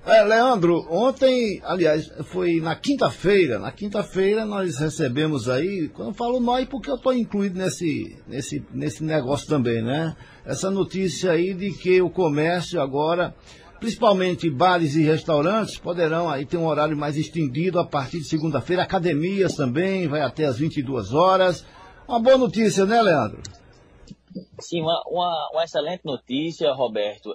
Leandro, ontem, aliás, foi na quinta-feira. Na quinta-feira nós recebemos aí, quando eu falo nós, porque eu estou incluído nesse negócio também, né? Essa notícia aí de que o comércio agora, principalmente bares e restaurantes, poderão aí ter um horário mais estendido a partir de segunda-feira. Academias também, vai até às 22 horas. Uma boa notícia, né, Leandro? Sim, uma excelente notícia, Roberto.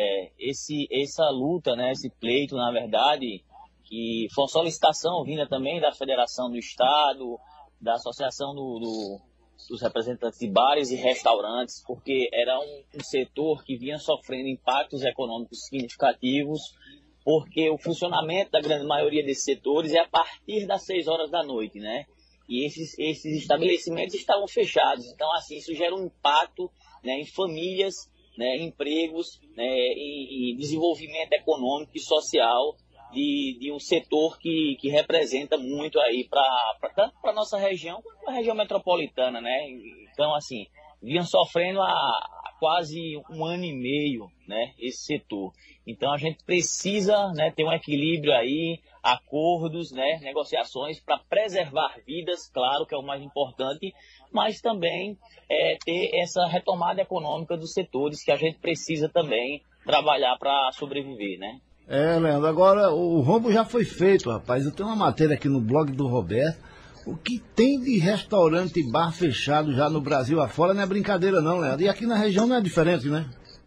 Essa luta, né, esse pleito, na verdade, que foi uma solicitação vinda também da Federação do Estado, da Associação dos Representantes de Bares e Restaurantes, porque era um setor que vinha sofrendo impactos econômicos significativos, porque o funcionamento da grande maioria desses setores é a partir das 6 horas da noite, né? E esses estabelecimentos estavam fechados. Então, assim, isso gera um impacto, né, em famílias, né, em empregos, né, em desenvolvimento econômico e social de um setor que representa muito aí tanto para a nossa região quanto para a região metropolitana, né? Então, assim, vinham sofrendo há quase 1 ano e meio, né, esse setor. Então, a gente precisa, né, ter um equilíbrio aí, acordos, né, negociações para preservar vidas, claro que é o mais importante, mas também ter essa retomada econômica dos setores que a gente precisa também trabalhar para sobreviver, né? Leandro, agora o rombo já foi feito, rapaz. Eu tenho uma matéria aqui no blog do Roberto. O que tem de restaurante e bar fechado já no Brasil afora não é brincadeira não, Leandro. E aqui na região não é diferente, né?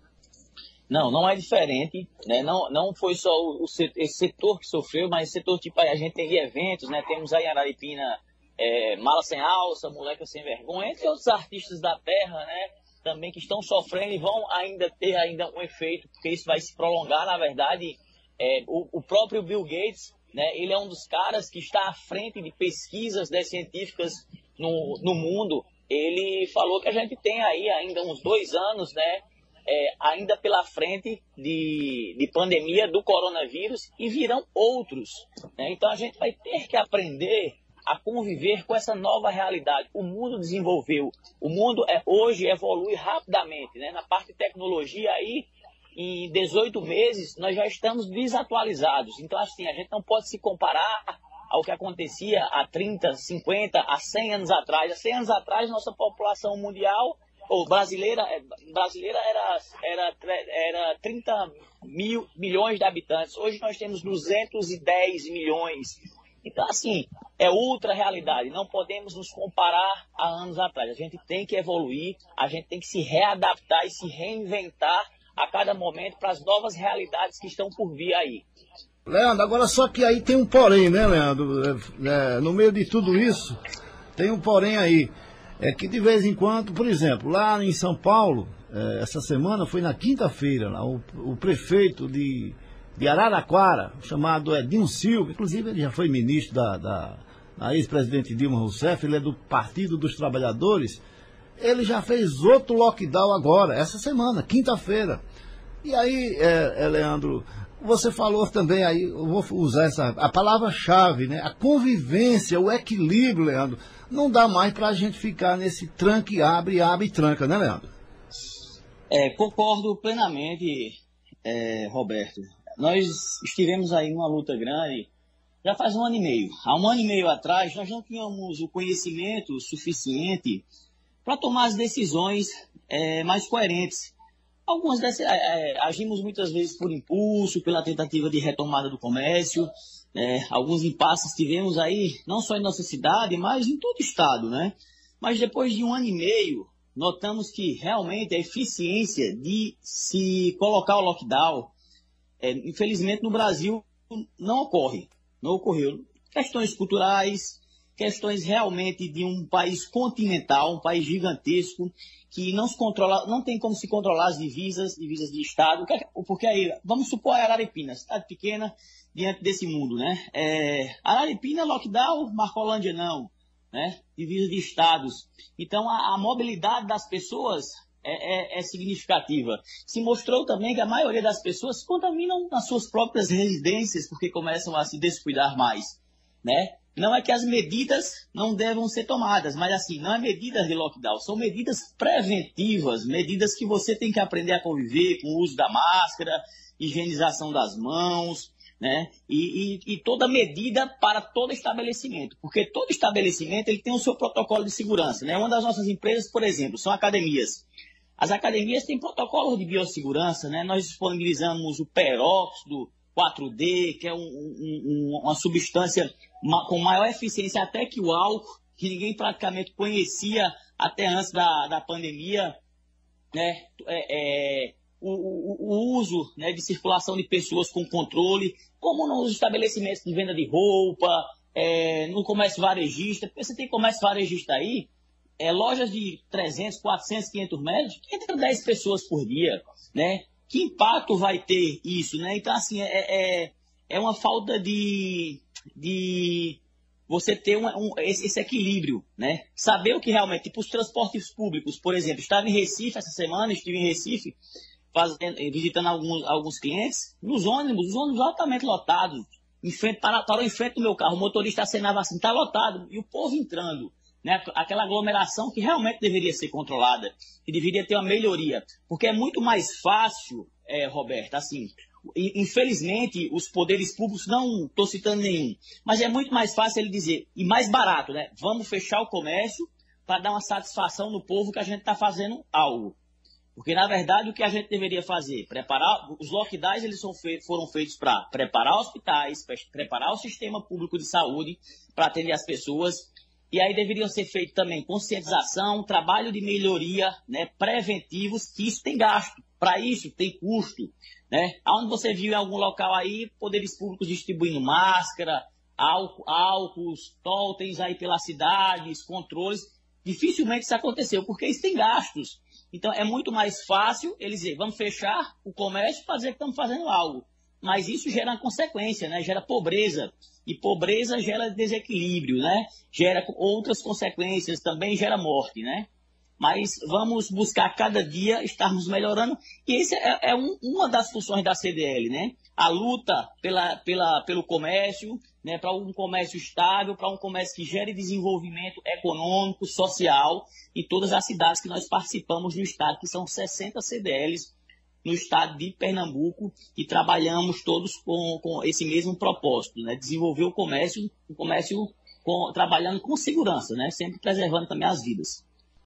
Não é diferente, né? Não foi só esse setor que sofreu, mas esse setor tipo aí, a gente tem eventos, né? Temos aí em Araripina Mala Sem Alça, Moleca Sem Vergonha, entre outros artistas da terra, né? Também que estão sofrendo e vão ter um efeito, porque isso vai se prolongar, na verdade. O próprio Bill Gates, né? Ele é um dos caras que está à frente de pesquisas, né, científicas no mundo. Ele falou que a gente tem aí ainda uns 2 anos, né? Ainda pela frente de pandemia do coronavírus e virão outros, né? Então a gente vai ter que aprender a conviver com essa nova realidade. O mundo desenvolveu, o mundo hoje evolui rapidamente, né? Na parte de tecnologia aí, em 18 meses nós já estamos desatualizados. Então assim, a gente não pode se comparar ao que acontecia há 30, 50, há 100 anos atrás. Há 100 anos atrás nossa população mundial brasileira era 30 milhões de habitantes. Hoje nós temos 210 milhões. Então, assim, é outra realidade. Não podemos nos comparar a anos atrás. A gente tem que evoluir, a gente tem que se readaptar e se reinventar a cada momento para as novas realidades que estão por vir aí. Leandro, agora só que aí tem um porém, né, Leandro? No meio de tudo isso, tem um porém aí. É que de vez em quando, por exemplo, lá em São Paulo, essa semana foi na quinta-feira, lá, o prefeito de Araraquara, chamado Edinho Silva, inclusive ele já foi ministro da ex-presidente Dilma Rousseff, ele é do Partido dos Trabalhadores, ele já fez outro lockdown agora, essa semana, quinta-feira. E aí, Leandro, você falou também aí, eu vou usar a palavra-chave, né? A convivência, o equilíbrio, Leandro. Não dá mais para a gente ficar nesse tranque, abre e tranca, né, Leandro? Concordo plenamente, Roberto. Nós estivemos aí numa luta grande já faz 1 ano e meio. Há 1 ano e meio atrás, nós não tínhamos o conhecimento suficiente para tomar as decisões mais coerentes. Agimos muitas vezes por impulso, pela tentativa de retomada do comércio. Alguns impasses tivemos aí, não só em nossa cidade, mas em todo o estado, né? Mas depois de 1 ano e meio, notamos que realmente a eficiência de se colocar o lockdown, infelizmente no Brasil não ocorreu. Questões culturais, questões realmente de um país continental, um país gigantesco, que não se controla, não tem como se controlar as divisas de estado, porque aí, vamos supor Araripina, cidade pequena, diante desse mundo, né? Araripina, lockdown, Marcolândia não, né? Divisa de estados. Então, a mobilidade das pessoas é significativa. Se mostrou também que a maioria das pessoas se contaminam nas suas próprias residências, porque começam a se descuidar mais, né? Não é que as medidas não devam ser tomadas, mas assim, não é medidas de lockdown, são medidas preventivas, medidas que você tem que aprender a conviver com o uso da máscara higienização das mãos, né? E toda medida para todo estabelecimento, porque todo estabelecimento ele tem o seu protocolo de segurança, né? Uma das nossas empresas, por exemplo, são academias. As academias têm protocolos de biossegurança, né? Nós disponibilizamos o peróxido 4D, que é uma substância com maior eficiência até que o álcool, que ninguém praticamente conhecia até antes da pandemia, né? O uso, né, de circulação de pessoas com controle, como nos estabelecimentos de venda de roupa, no comércio varejista, porque você tem comércio varejista aí, lojas de 300, 400, 500 metros, entra 10 pessoas por dia, né? Que impacto vai ter isso, né? Então, assim, é uma falta de você ter esse equilíbrio, né? Saber o que realmente, tipo os transportes públicos, por exemplo, estava em Recife essa semana, estive em Recife, visitando alguns clientes, os ônibus altamente lotados, parou em frente do meu carro, o motorista acenava assim, está lotado, e o povo entrando, né? Aquela aglomeração que realmente deveria ser controlada, que deveria ter uma melhoria, porque é muito mais fácil, Roberto, assim, infelizmente os poderes públicos, não estou citando nenhum, mas é muito mais fácil ele dizer, e mais barato, né? Vamos fechar o comércio para dar uma satisfação no povo que a gente está fazendo algo. Porque, na verdade, o que a gente deveria fazer? Os lockdowns eles foram feitos para preparar hospitais, preparar o sistema público de saúde para atender as pessoas. E aí deveriam ser feitos também conscientização, trabalho de melhoria, né, preventivos, que isso tem gasto. Para isso tem custo. Né? Onde você viu em algum local aí, poderes públicos distribuindo máscara, álcools, totens aí pelas cidades, controles. Dificilmente isso aconteceu, porque isso tem gastos. Então, é muito mais fácil eles dizer, vamos fechar o comércio e fazer que estamos fazendo algo. Mas isso gera uma consequência, né? Gera pobreza. E pobreza gera desequilíbrio, né? Gera outras consequências, também gera morte, né? Mas vamos buscar cada dia estarmos melhorando. E essa é uma das funções da CDL, né? A luta pelo comércio, né? Para um comércio estável, para um comércio que gere desenvolvimento econômico, social, em todas as cidades que nós participamos do estado, que são 60 CDLs no estado de Pernambuco, e trabalhamos todos com esse mesmo propósito, né? Desenvolver o comércio trabalhando com segurança, né? Sempre preservando também as vidas.